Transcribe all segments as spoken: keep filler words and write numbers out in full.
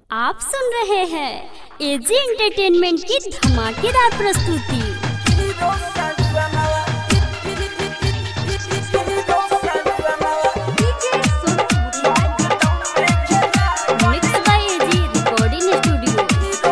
आप सुन रहे हैं एजी एंटरटेनमेंट की धमाकेदार प्रस्तुति। Mix by AG recording studio.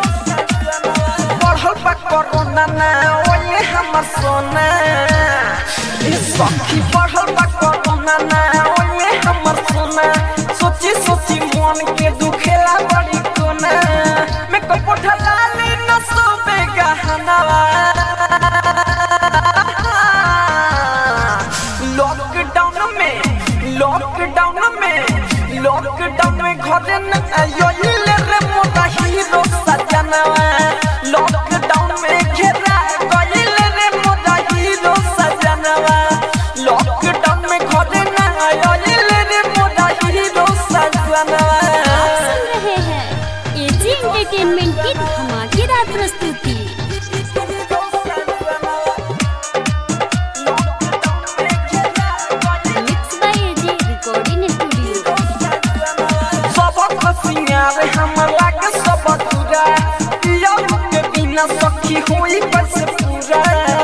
बढ़ल बा कोरोना ना ओए हमर सोना, ए सखी बढ़ल बा कोरोना ना ओए हमर सोना। सोची सोची मन के दुखेला बड़ी कोना, मैं कपड़ ढलाले न सोबे गहनावा। लॉकडाउन में लॉकडाउन में लॉकडाउन में घरे न आयो ले रे मोटा हीरो सजनवा। लॉकडाउन में घेरा गइल रे मोटा हीरो सजनवा। लॉकडाउन में घरे न आयो ले रे मोटा हीरो सजनवा। आप सुन रहे हैं एजी एंटरटेनमेंट की धमाकेदार प्रस्तुति। Mix by AG recording studio. सब खसियार हमरा के सब पूरा, पिया के बिना सखी होई बस पूरा।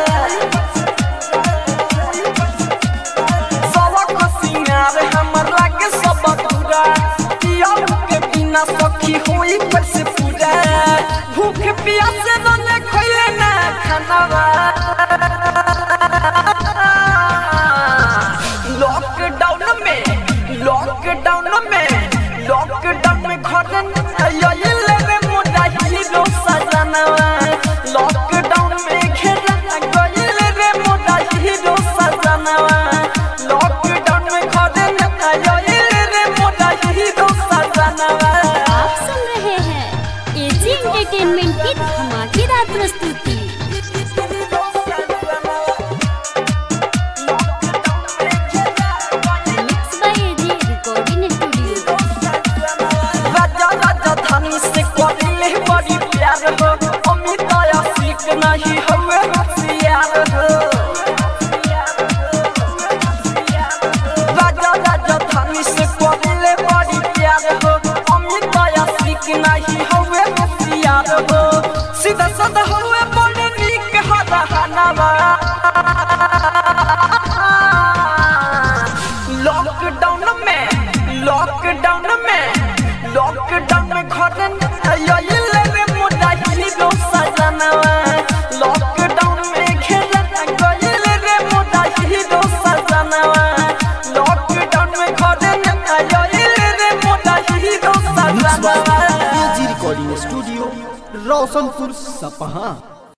सब खसियार हमरा के सब पूरा, पिया के बिना सखी होई बस पूरा। भूख प्यास न खइले ना खानावा। लॉकडाउन में लॉकडाउन में लॉकडाउन में घर आयो ले रे मोटा हीरो सजनवा। लॉकडाउन में घेरा गइल रे मोटा हीरो सजनवा। लॉकडाउन में घर आयो ले रे मोटा हीरो सजनवा। आप सुन रहे हैं एजी एंटरटेनमेंट की धमाकेदार प्रस्तुति। Mix by AG recording studio. राजा राजा धानी से करिले बड़ी प्यार हो, अमित आशिक नहीं हवे होशियार हो। राजा राजा धानी से करिले बड़ी प्यार हो, अमित आशिक नहीं हवे होशियार हो। सीधा साधा हवे बड़े नीक हरहनावा। लॉकडाउन में लॉकडाउन में लॉकडाउन में घर आयो ले रे मोटा हीरो सजनवा। लॉकडाउन में घेरा गइल रे मोटा हीरो सजनवा। लॉकडाउन में घर आयो ले रे मोटा हीरो सजनवा। एजी रिकॉर्डिंग स्टूडियो, रोशनपुर सपहा।